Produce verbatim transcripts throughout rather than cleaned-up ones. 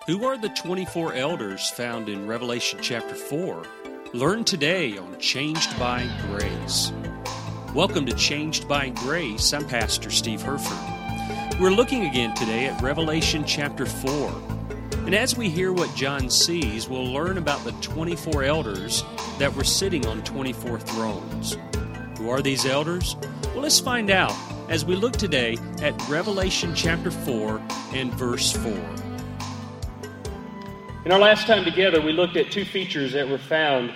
Who are the twenty-four elders found in Revelation chapter four? Learn today on Changed by Grace. Welcome to Changed by Grace. I'm Pastor Steve Herford. We're looking again today at Revelation chapter four. And as we hear what John sees, we'll learn about the twenty-four elders that were sitting on twenty-four thrones. Who are these elders? Well, let's find out as we look today at Revelation chapter four and verse four. In our last time together, we looked at two features that were found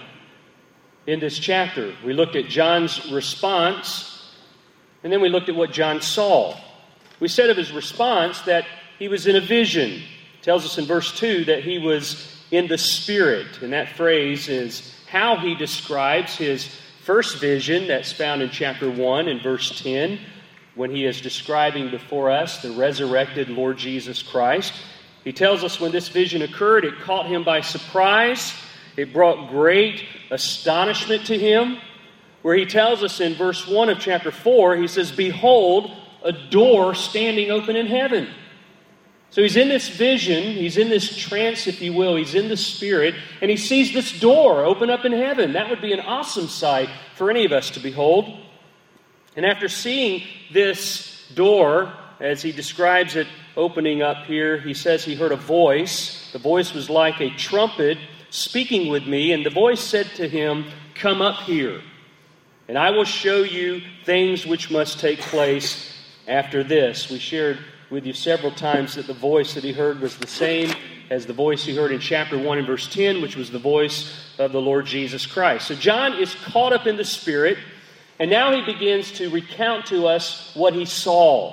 in this chapter. We looked at John's response, and then we looked at what John saw. We said of his response that he was in a vision. It tells us in verse two that he was in the Spirit, and that phrase is how he describes his first vision that's found in chapter one and verse ten, when he is describing before us the resurrected Lord Jesus Christ. He tells us when this vision occurred, it caught him by surprise. It brought great astonishment to him. Where he tells us in verse one of chapter four, he says, "Behold, a door standing open in heaven." So he's in this vision, he's in this trance, if you will, he's in the Spirit, and he sees this door open up in heaven. That would be an awesome sight for any of us to behold. And after seeing this door, as he describes it opening up here, he says he heard a voice. The voice was like a trumpet speaking with me, and the voice said to him, "Come up here, and I will show you things which must take place after this." We shared with you several times that the voice that he heard was the same as the voice he heard in chapter one and verse ten, which was the voice of the Lord Jesus Christ. So John is caught up in the Spirit, and now he begins to recount to us what he saw.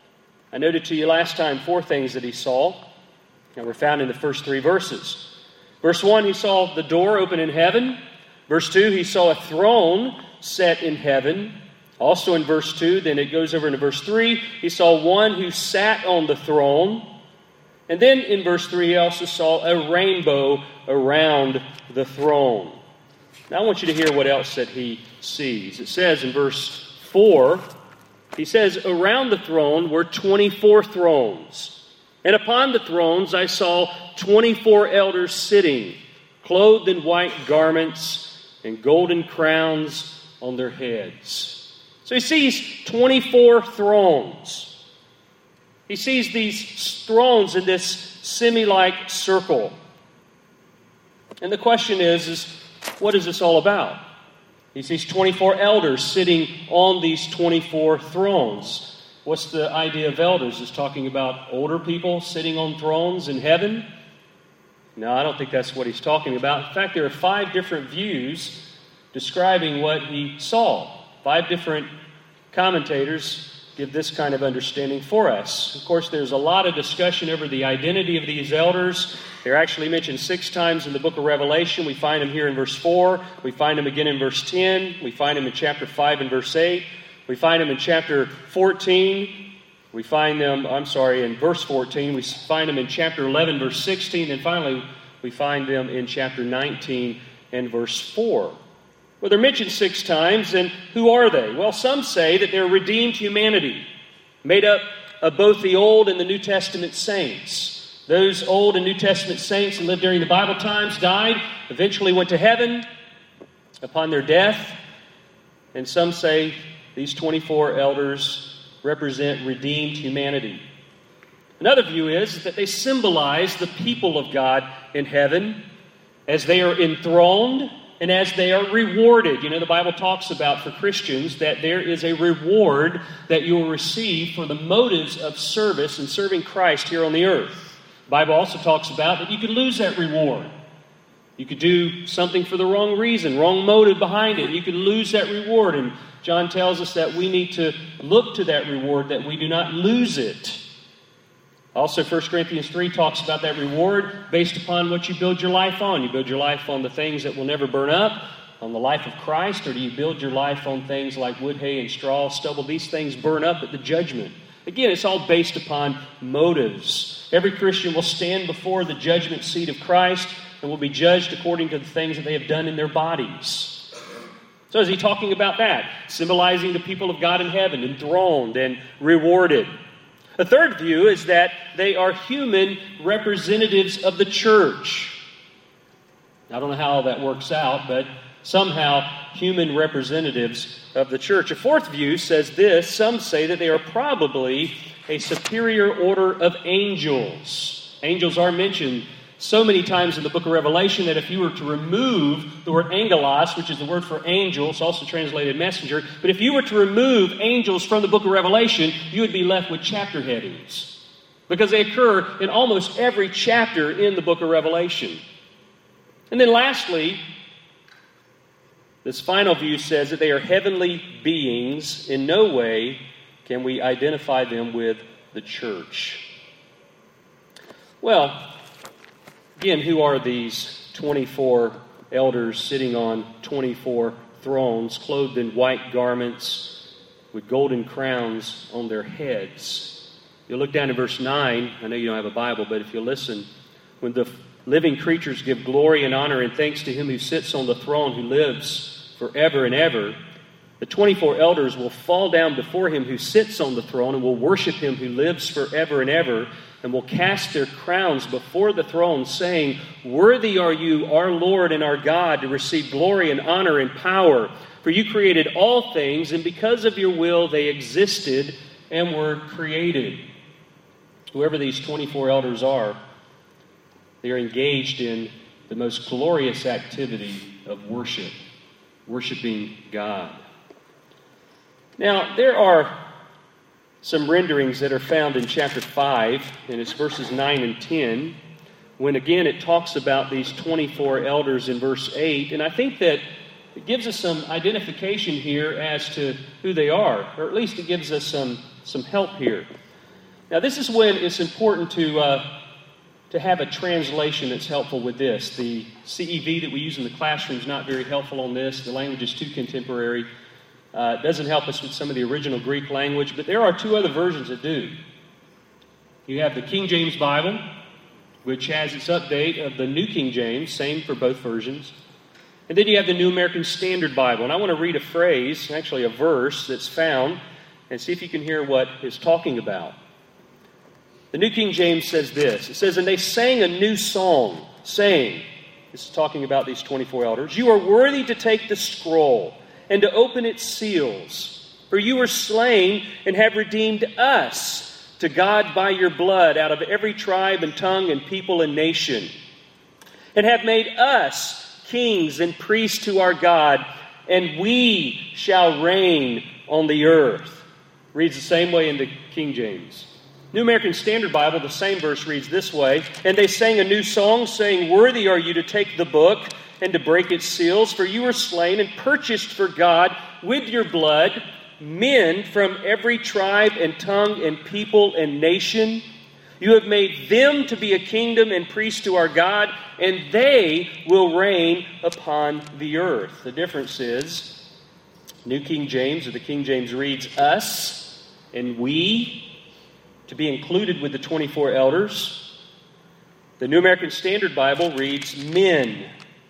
I noted to you last time four things that he saw, and were found in the first three verses. Verse one, he saw the door open in heaven. Verse two, he saw a throne set in heaven. Also in verse two, then it goes over into verse three, he saw one who sat on the throne. And then in verse three, he also saw a rainbow around the throne. Now I want you to hear what else that he sees. It says in verse four, he says, "Around the throne were twenty-four thrones. And upon the thrones I saw twenty-four elders sitting, clothed in white garments and golden crowns on their heads." So he sees twenty-four thrones. He sees these thrones in this semi-like circle. And the question is, is what is this all about? He sees twenty-four elders sitting on these twenty-four thrones. What's the idea of elders? Is talking about older people sitting on thrones in heaven? No, I don't think that's what he's talking about. In fact, there are five different views describing what he saw. Five different commentators give this kind of understanding for us. Of course, there's a lot of discussion over the identity of these elders. They're actually mentioned six times in the book of Revelation. We find them here in verse four. We find them again in verse ten. We find them in chapter five and verse eight. We find them in chapter fourteen. We find them, I'm sorry, in verse fourteen. We find them in chapter eleven, verse sixteen. And finally, we find them in chapter nineteen and verse four. Well, they're mentioned six times, and who are they? Well, some say that they're redeemed humanity, made up of both the Old and the New Testament saints. Those Old and New Testament saints that lived during the Bible times died, eventually went to heaven upon their death. And some say these twenty-four elders represent redeemed humanity. Another view is that they symbolize the people of God in heaven as they are enthroned and as they are rewarded. You know, the Bible talks about for Christians that there is a reward that you will receive for the motives of service and serving Christ here on the earth. The Bible also talks about that you could lose that reward. You could do something for the wrong reason, wrong motive behind it. You could lose that reward. And John tells us that we need to look to that reward, that we do not lose it. Also, First Corinthians three talks about that reward based upon what you build your life on. You build your life on the things that will never burn up, on the life of Christ, or do you build your life on things like wood, hay, and straw, stubble? These things burn up at the judgment. Again, it's all based upon motives. Every Christian will stand before the judgment seat of Christ and will be judged according to the things that they have done in their bodies. So is he talking about that? Symbolizing the people of God in heaven, enthroned and rewarded. A third view is that they are human representatives of the church. I don't know how that works out, but somehow human representatives of the church. A fourth view says this: some say that they are probably a superior order of angels. Angels are mentioned so many times in the book of Revelation that if you were to remove the word angelos, which is the word for angel, it's also translated messenger, but if you were to remove angels from the book of Revelation, you would be left with chapter headings, because they occur in almost every chapter in the book of Revelation. And then lastly, this final view says that they are heavenly beings. In no way can we identify them with the church. Well, again, who are these twenty-four elders sitting on twenty-four thrones, clothed in white garments with golden crowns on their heads? You'll look down in verse nine. I know you don't have a Bible, but if you listen, when the living creatures give glory and honor and thanks to Him who sits on the throne, who lives forever and ever, the twenty-four elders will fall down before Him who sits on the throne and will worship Him who lives forever and ever, and will cast their crowns before the throne, saying, "Worthy are you, our Lord and our God, to receive glory and honor and power. For you created all things, and because of your will they existed and were created." Whoever these twenty-four elders are, they are engaged in the most glorious activity of worship, worshiping God. Now, there are some renderings that are found in chapter five, and it's verses nine and ten, when again it talks about these twenty-four elders in verse eight, and I think that it gives us some identification here as to who they are, or at least it gives us some, some help here. Now, this is when it's important to, uh, to have a translation that's helpful with this. The C E V that we use in the classroom is not very helpful on this. The language is too contemporary. Uh, it doesn't help us with some of the original Greek language, but there are two other versions that do. You have the King James Bible, which has its update of the New King James, same for both versions. And then you have the New American Standard Bible. And I want to read a phrase, actually a verse that's found, and see if you can hear what it's talking about. The New King James says this. It says, "And they sang a new song, saying," this is talking about these twenty-four elders, "You are worthy to take the scroll and to open its seals. For you were slain and have redeemed us to God by your blood out of every tribe and tongue and people and nation, and have made us kings and priests to our God, and we shall reign on the earth." Reads the same way in the King James. New American Standard Bible, the same verse reads this way, "And they sang a new song, saying, Worthy are you to take the book and to break its seals, for you were slain and purchased for God with your blood men from every tribe and tongue and people and nation. You have made them to be a kingdom and priests to our God, and they will reign upon the earth." The difference is, New King James, or the King James reads us and we, to be included with the twenty-four elders. The New American Standard Bible reads men,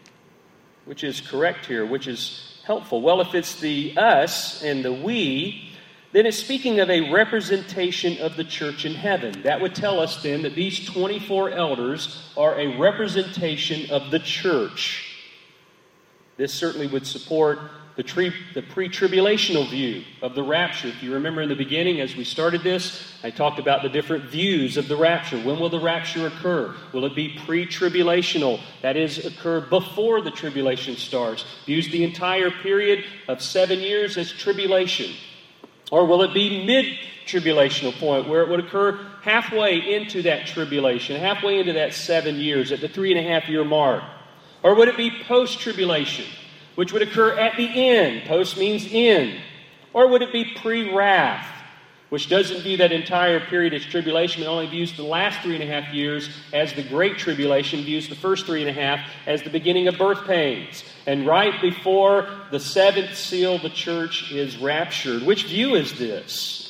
which is correct here, which is helpful. Well, if it's the us and the we, then it's speaking of a representation of the church in heaven. That would tell us then that these twenty-four elders are a representation of the church. This certainly would support the, tri- the pre-tribulational view of the rapture. If you remember in the beginning, as we started this, I talked about the different views of the rapture. When will the rapture occur? Will it be pre-tribulational? That is, occur before the tribulation starts. Use the entire period of seven years as tribulation. Or will it be mid-tribulational point, where it would occur halfway into that tribulation, halfway into that seven years, at the three and a half year mark? Or would it be post-tribulation, which would occur at the end? Post means end. Or would it be pre-wrath, which doesn't view that entire period as tribulation, but only views the last three and a half years as the Great Tribulation, views the first three and a half as the beginning of birth pains. And right before the seventh seal, the church is raptured. Which view is this?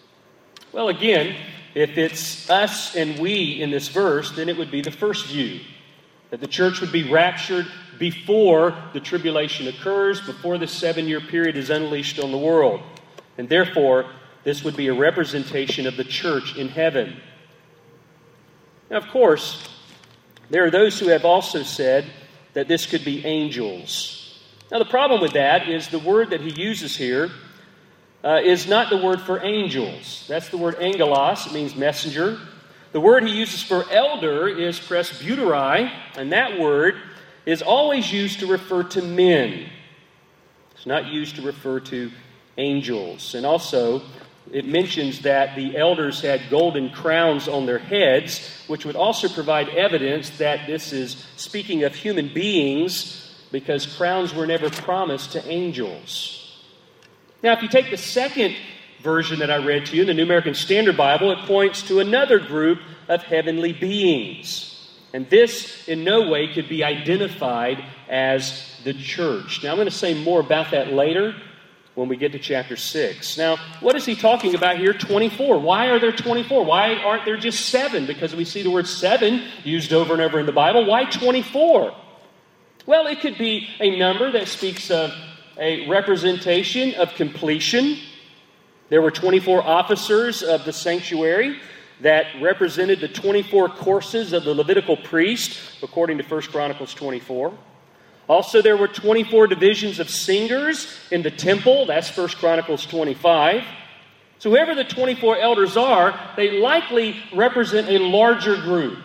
Well, again, if it's us and we in this verse, then it would be the first view, that the church would be raptured before the tribulation occurs, before the seven-year period is unleashed on the world. And therefore, this would be a representation of the church in heaven. Now, of course, there are those who have also said that this could be angels. Now, the problem with that is the word that he uses here uh, is not the word for angels. That's the word angelos. It means messenger. The word he uses for elder is presbyterai, and that word is always used to refer to men. It's not used to refer to angels. And also, it mentions that the elders had golden crowns on their heads, which would also provide evidence that this is speaking of human beings, because crowns were never promised to angels. Now, if you take the second version that I read to you in the New American Standard Bible, it points to another group of heavenly beings. And this in no way could be identified as the church. Now, I'm going to say more about that later when we get to chapter six. Now, what is he talking about here? twenty-four. Why are there twenty-four? Why aren't there just seven? Because we see the word seven used over and over in the Bible. Why twenty-four? Well, it could be a number that speaks of a representation of completion. There were twenty-four officers of the sanctuary that represented the twenty-four courses of the Levitical priest, according to First Chronicles twenty-four. Also, there were twenty-four divisions of singers in the temple. That's First Chronicles twenty-five. So whoever the twenty-four elders are, they likely represent a larger group.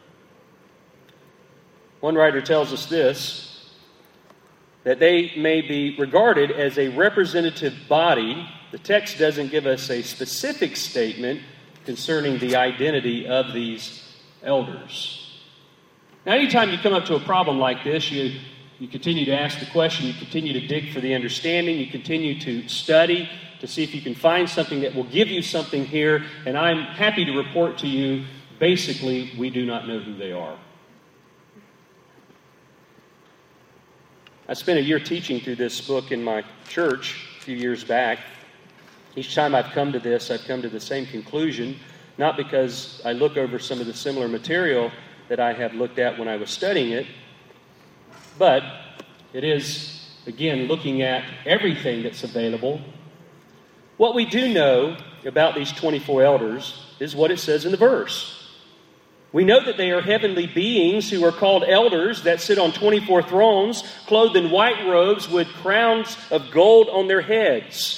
One writer tells us this, that they may be regarded as a representative body. The text doesn't give us a specific statement concerning the identity of these elders. Now, anytime you come up to a problem like this, you, you continue to ask the question, you continue to dig for the understanding, you continue to study to see if you can find something that will give you something here, and I'm happy to report to you, basically, we do not know who they are. I spent a year teaching through this book in my church a few years back. Each time I've come to this, I've come to the same conclusion, not because I look over some of the similar material that I have looked at when I was studying it, but it is, again, looking at everything that's available. What we do know about these twenty-four elders is what it says in the verse. We know that they are heavenly beings who are called elders that sit on twenty-four thrones, clothed in white robes with crowns of gold on their heads.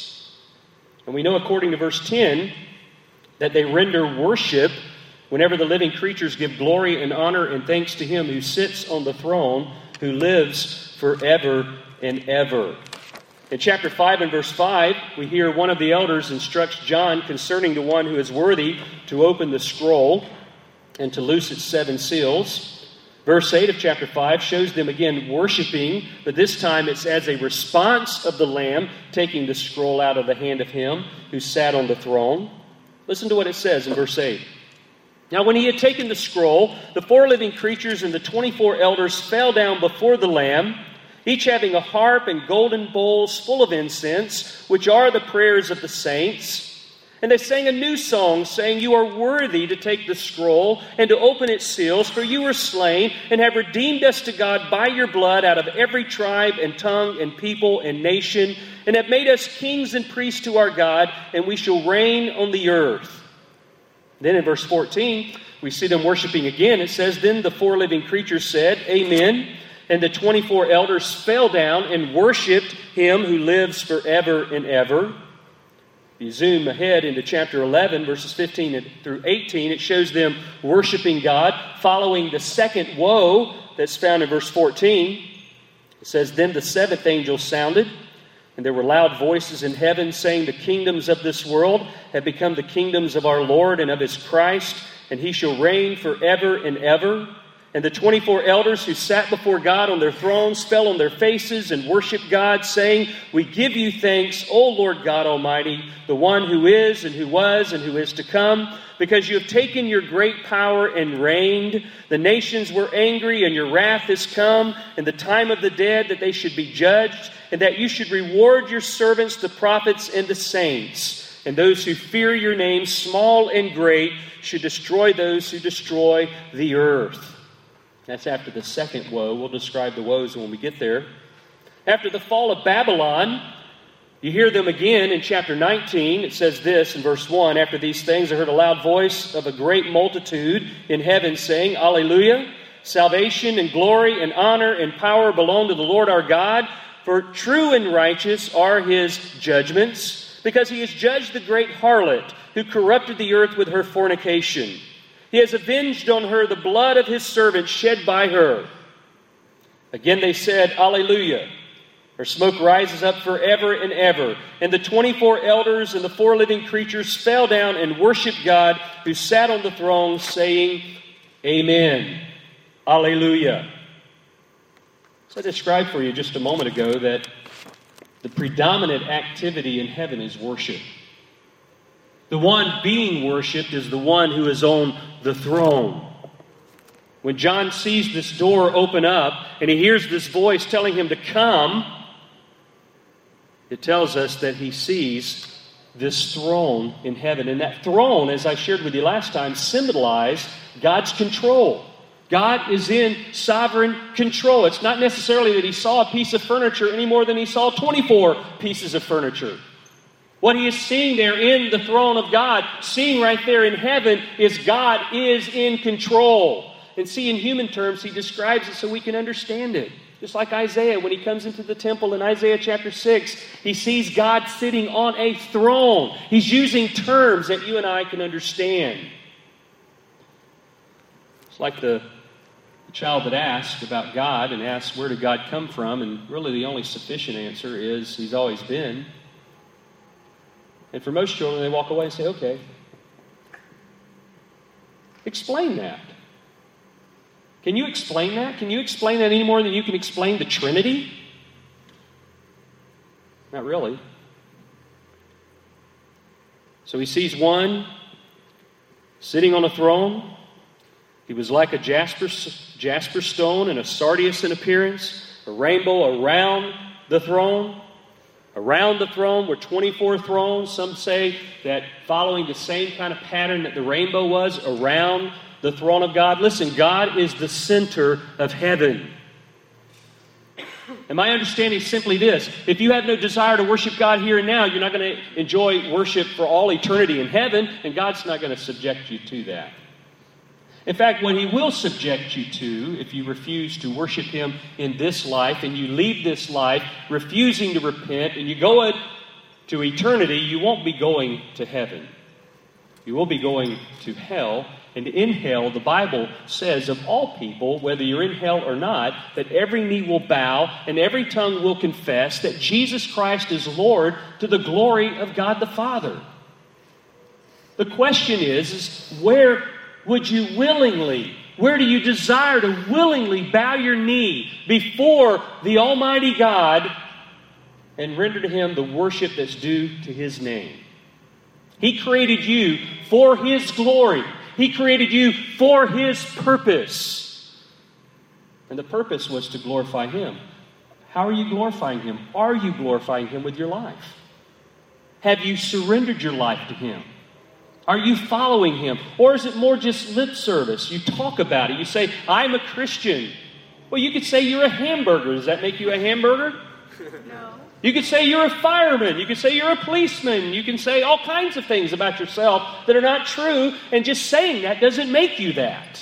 And we know, according to verse ten, that they render worship whenever the living creatures give glory and honor and thanks to Him who sits on the throne, who lives forever and ever. In chapter five and verse five, we hear one of the elders instructs John concerning the one who is worthy to open the scroll and to loose its seven seals. Verse eight of chapter five shows them again worshiping, but this time it's as a response of the Lamb taking the scroll out of the hand of Him who sat on the throne. Listen to what it says in verse eight. Now when He had taken the scroll, the four living creatures and the twenty-four elders fell down before the Lamb, each having a harp and golden bowls full of incense, which are the prayers of the saints. And they sang a new song, saying, "You are worthy to take the scroll and to open its seals, for you were slain and have redeemed us to God by your blood out of every tribe and tongue and people and nation, and have made us kings and priests to our God, and we shall reign on the earth." Then in verse fourteen, we see them worshiping again. It says, "Then the four living creatures said, Amen. And the twenty-four elders fell down and worshipped Him who lives forever and ever." If you zoom ahead into chapter eleven, verses fifteen through eighteen, it shows them worshiping God, following the second woe that's found in verse fourteen. It says, "Then the seventh angel sounded, and there were loud voices in heaven saying, The kingdoms of this world have become the kingdoms of our Lord and of His Christ, and He shall reign forever and ever. And the twenty-four elders who sat before God on their thrones fell on their faces and worshiped God, saying, We give you thanks, O Lord God Almighty, the one who is and who was and who is to come, because you have taken your great power and reigned. The nations were angry, and your wrath is come, and the time of the dead that they should be judged, and that you should reward your servants, the prophets and the saints. And those who fear your name, small and great, should destroy those who destroy the earth." That's after the second woe. We'll describe the woes when we get there. After the fall of Babylon, You hear them again in chapter nineteen. It says this in verse one, "After these things I heard a loud voice of a great multitude in heaven saying, Alleluia! Salvation and glory and honor and power belong to the Lord our God, for true and righteous are His judgments, because He has judged the great harlot who corrupted the earth with her fornication. He has avenged on her the blood of His servants shed by her." Again they said, Alleluia! Her smoke rises up forever and ever. And the twenty-four elders and the four living creatures fell down and worshiped God who sat on the throne, saying, Amen. Alleluia. So I described for you just a moment ago that the predominant activity in heaven is worship. The one being worshipped is the one who is on the throne. When John sees this door open up and he hears this voice telling him to come, it tells us that he sees this throne in heaven. And that throne, as I shared with you last time, symbolized God's control. God is in sovereign control. It's not necessarily that he saw a piece of furniture any more than he saw twenty-four pieces of furniture. What he is seeing there in the throne of God, seeing right there in heaven, is God is in control. And see, in human terms, he describes it so we can understand it. Just like Isaiah, when he comes into the temple in Isaiah chapter six, he sees God sitting on a throne. He's using terms that you and I can understand. It's like the child that asks about God and asks, where did God come from? And really the only sufficient answer is, He's always been. And for most children, they walk away and say, okay, explain that. Can you explain that? Can you explain that any more than you can explain the Trinity? Not really. So he sees one sitting on a throne. He was like a jasper, jasper stone and a sardius in appearance, a rainbow around the throne. Around the throne were twenty-four thrones. Some say that following the same kind of pattern that the rainbow was around the throne of God. Listen, God is the center of heaven. And my understanding is simply this. If you have no desire to worship God here and now, you're not going to enjoy worship for all eternity in heaven, and God's not going to subject you to that. In fact, what He will subject you to, if you refuse to worship Him in this life, and you leave this life refusing to repent, and you go to eternity, you won't be going to heaven. You will be going to hell. And in hell, the Bible says of all people, whether you're in hell or not, that every knee will bow and every tongue will confess that Jesus Christ is Lord, to the glory of God the Father. The question is, is where would you willingly, where do you desire to willingly bow your knee before the Almighty God and render to Him the worship that's due to His name? He created you for His glory. He created you for His purpose. And the purpose was to glorify Him. How are you glorifying Him? Are you glorifying Him with your life? Have you surrendered your life to Him? Are you following Him? Or is it more just lip service? You talk about it. You say, I'm a Christian. Well, you could say you're a hamburger. Does that make you a hamburger? No. You could say you're a fireman. You could say you're a policeman. You can say all kinds of things about yourself that are not true, and just saying that doesn't make you that.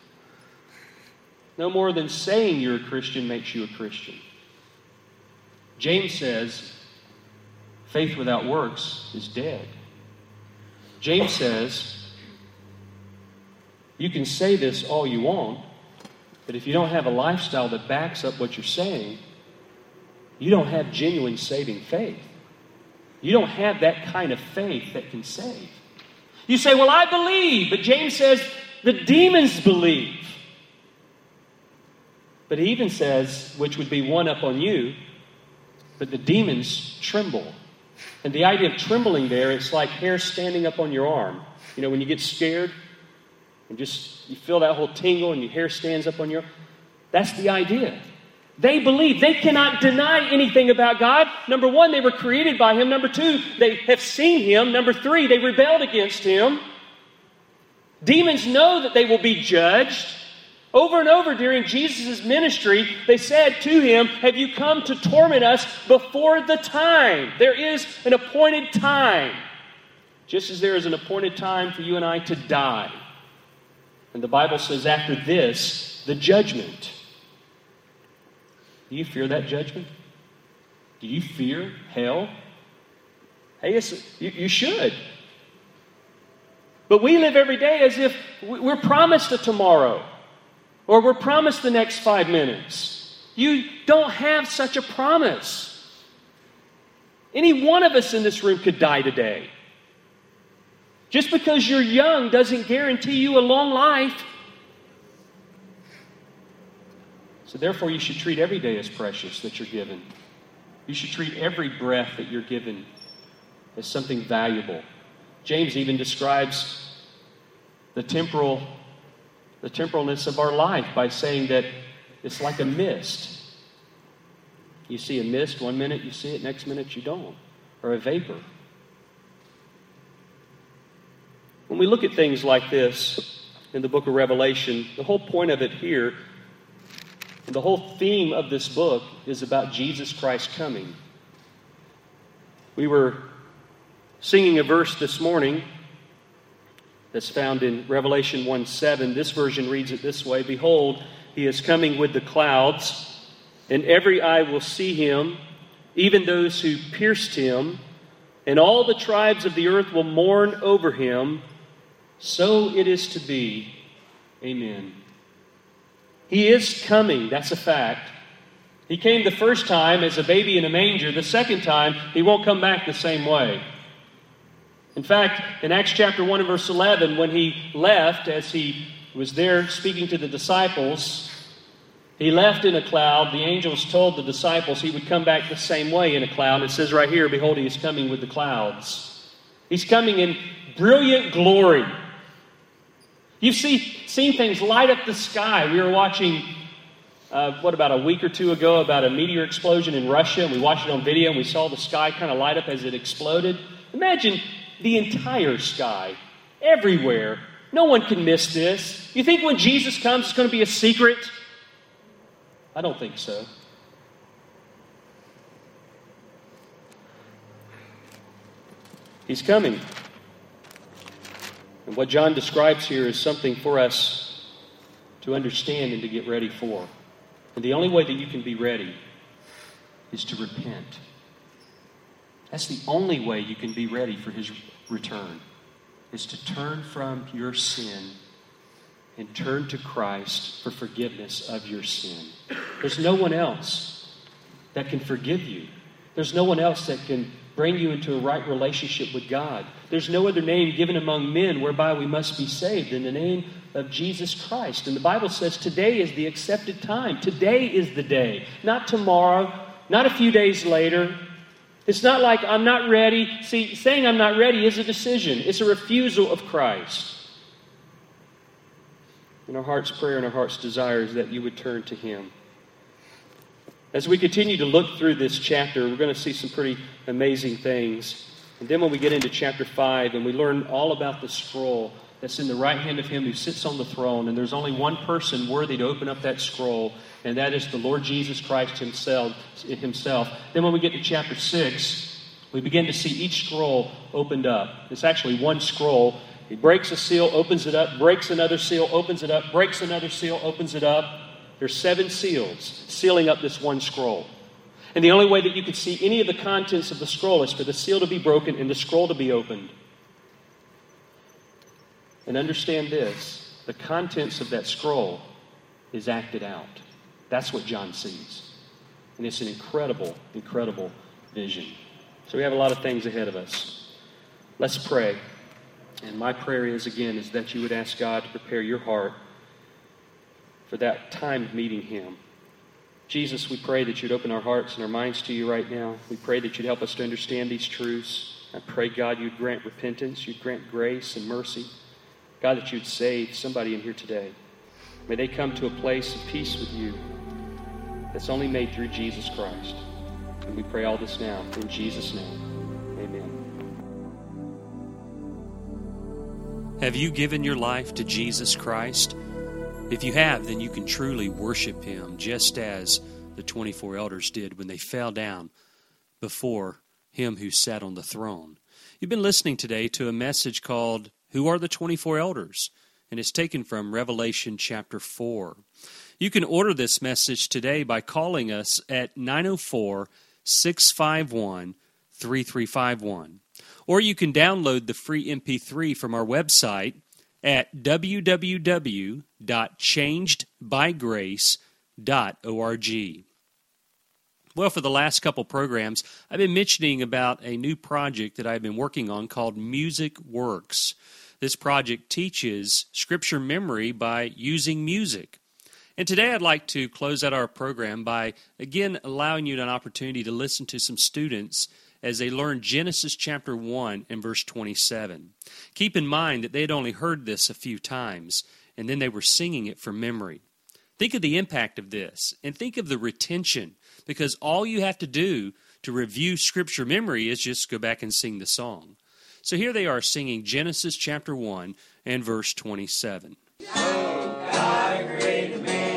No more than saying you're a Christian makes you a Christian. James says, faith without works is dead. James says, you can say this all you want, but if you don't have a lifestyle that backs up what you're saying, you don't have genuine saving faith. You don't have that kind of faith that can save. You say, well, I believe, but James says the demons believe. But he even says, which would be one up on you, but the demons tremble. And the idea of trembling there, it's like hair standing up on your arm. You know, when you get scared, and just you feel that whole tingle and your hair stands up on your arm. That's the idea. They believe. They cannot deny anything about God. Number one, they were created by Him. Number two, they have seen Him. Number three, they rebelled against Him. Demons know that they will be judged. Over and over during Jesus' ministry, they said to him, have you come to torment us before the time? There is an appointed time. Just as there is an appointed time for you and I to die. And the Bible says after this, the judgment. Do you fear that judgment? Do you fear hell? Hey, yes, you, you should. But we live every day as if we're promised a tomorrow. Or we're promised the next five minutes. You don't have such a promise. Any one of us in this room could die today. Just because you're young doesn't guarantee you a long life. So therefore, you should treat every day as precious that you're given. You should treat every breath that you're given as something valuable. James even describes the temporal the temporalness of our life by saying that it's like a mist. You see a mist, one minute you see it, next minute you don't. Or a vapor. When we look at things like this in the book of Revelation, the whole point of it here, and the whole theme of this book is about Jesus Christ coming. We were singing a verse this morning that's found in Revelation one seven. This version reads it this way: behold, he is coming with the clouds, and every eye will see him, even those who pierced him, and all the tribes of the earth will mourn over him. So it is to be. Amen. He is coming, that's a fact. He came the first time as a baby in a manger. The second time, he won't come back the same way. In fact, in Acts chapter one and verse eleven, when he left, as he was there speaking to the disciples, he left in a cloud. The angels told the disciples he would come back the same way in a cloud. It says right here, behold, he is coming with the clouds. He's coming in brilliant glory. You've see, seen things light up the sky. We were watching, uh, what, about a week or two ago, about a meteor explosion in Russia, and we watched it on video, and we saw the sky kind of light up as it exploded. Imagine the entire sky, everywhere. No one can miss this. You think when Jesus comes, it's going to be a secret? I don't think so. He's coming. And what John describes here is something for us to understand and to get ready for. And the only way that you can be ready is to repent. That's the only way you can be ready for his return, is to turn from your sin and turn to Christ for forgiveness of your sin. There's no one else that can forgive you. There's no one else that can bring you into a right relationship with God. There's no other name given among men whereby we must be saved in the name of Jesus Christ. And the Bible says today is the accepted time. Today is the day. Not tomorrow, not a few days later. It's not like I'm not ready. See, saying I'm not ready is a decision. It's a refusal of Christ. And our heart's prayer and our heart's desire is that you would turn to him. As we continue to look through this chapter, we're going to see some pretty amazing things. And then when we get into chapter five and we learn all about the scroll that's in the right hand of him who sits on the throne, and there's only one person worthy to open up that scroll, and that is the Lord Jesus Christ himself. himself. Then when we get to chapter six, we begin to see each scroll opened up. It's actually one scroll. He breaks a seal, opens it up, breaks another seal, opens it up, breaks another seal, opens it up. There's seven seals sealing up this one scroll. And the only way that you could see any of the contents of the scroll is for the seal to be broken and the scroll to be opened. And understand this, the contents of that scroll is acted out. That's what John sees. And it's an incredible, incredible vision. So we have a lot of things ahead of us. Let's pray. And my prayer is, again, is that you would ask God to prepare your heart for that time of meeting him. Jesus, we pray that you'd open our hearts and our minds to you right now. We pray that you'd help us to understand these truths. I pray, God, you'd grant repentance, you'd grant grace and mercy. God, that you'd save somebody in here today. May they come to a place of peace with you that's only made through Jesus Christ. And we pray all this now in Jesus' name. Amen. Have you given your life to Jesus Christ? If you have, then you can truly worship Him just as the twenty-four elders did when they fell down before Him who sat on the throne. You've been listening today to a message called, Who Are the twenty-four Elders? And it's taken from Revelation chapter four. You can order this message today by calling us at nine oh four, six five one, three three five one. Or you can download the free M P three from our website at w w w dot changed by grace dot org. Well, for the last couple programs, I've been mentioning about a new project that I've been working on called Music Works. This project teaches Scripture memory by using music. And today I'd like to close out our program by, again, allowing you an opportunity to listen to some students as they learn Genesis chapter one and verse twenty-seven. Keep in mind that they had only heard this a few times, and then they were singing it from memory. Think of the impact of this, and think of the retention, because all you have to do to review Scripture memory is just go back and sing the song. So here they are singing Genesis chapter one and verse twenty-seven. Oh, God, great man.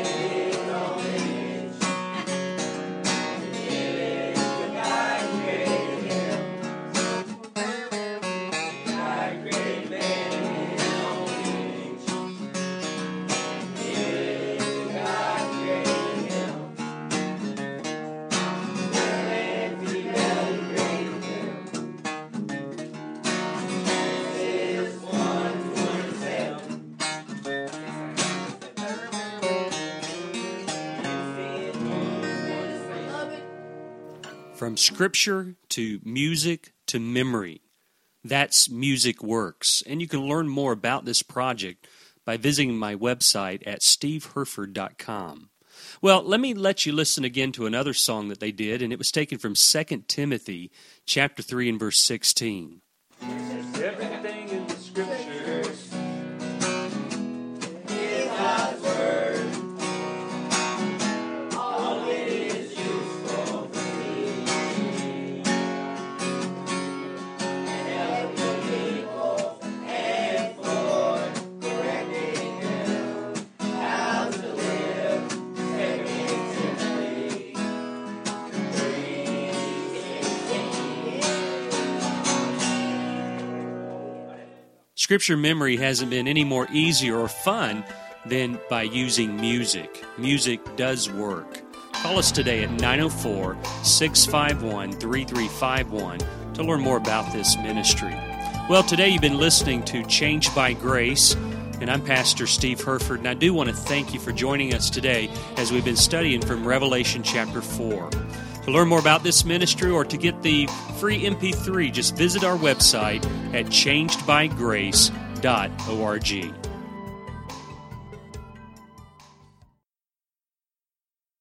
From Scripture to music to memory, that's Music Works. And you can learn more about this project by visiting my website at steve herford dot com. Well, let me let you listen again to another song that they did, and it was taken from Second Timothy chapter three and verse sixteen. Everything in the Scriptures is God's Word. Scripture memory hasn't been any more easier or fun than by using music. Music does work. Call us today at nine oh four, six five one, three three five one to learn more about this ministry. Well, today you've been listening to Changed by Grace, and I'm Pastor Steve Herford, and I do want to thank you for joining us today as we've been studying from Revelation chapter four. To learn more about this ministry or to get the free M P three, just visit our website at changed by grace dot org.